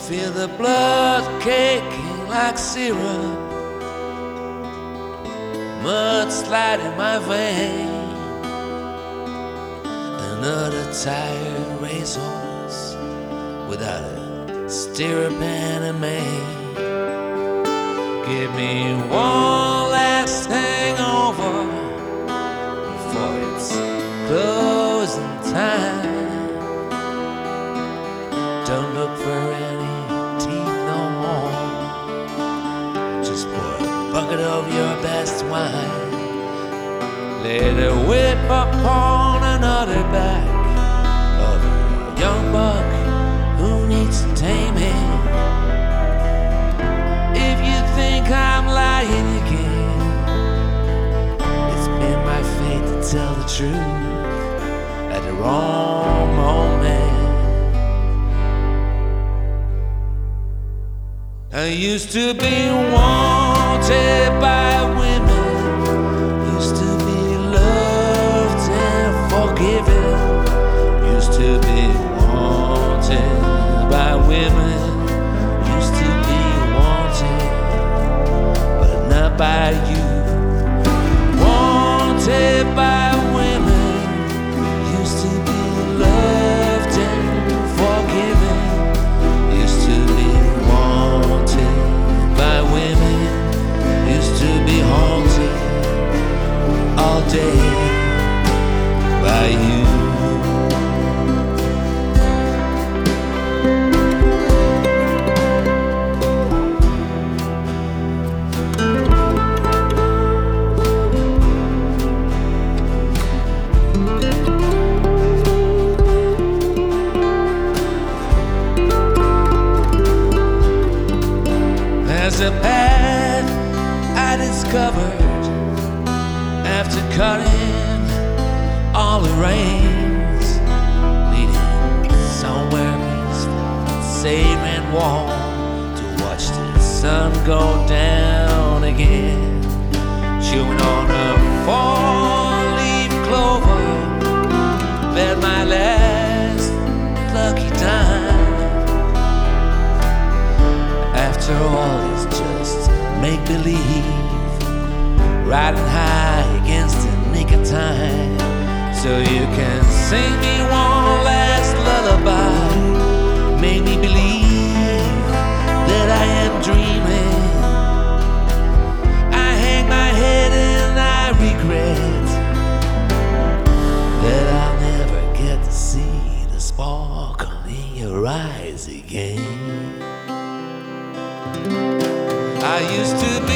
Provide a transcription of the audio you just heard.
Feel the blood caking like syrup, mud sliding my vein. Another tired racehorse without a stirrup and a mane. Give me one last hangover before it's closing time. Don't look for any teeth no more. Just pour a bucket of your best wine. Let it whip upon another back of a young buck who needs taming. If you think I'm lying again, it's been my fate to tell the truth at the wrong moment. I used to be wanted by women, used to be loved and forgiven, used to be wanted by women, used to be wanted, but not by you. Wanted by women, used to be loved and forgiven, used to be wanted by women, used to be haunted all day by you. There's a path I discovered after cutting all the reins, leading somewhere peaceful, safe and warm, to watch the sun go down again. Chewing on a four-leaf clover, bet my last lucky time. After all, it's just make-believe, riding high against the nick of time. So you can sing me one last lullaby, make me believe that I am dreaming. I hang my head and I regret that I'll never get to see the sparkle in your eyes again. I used to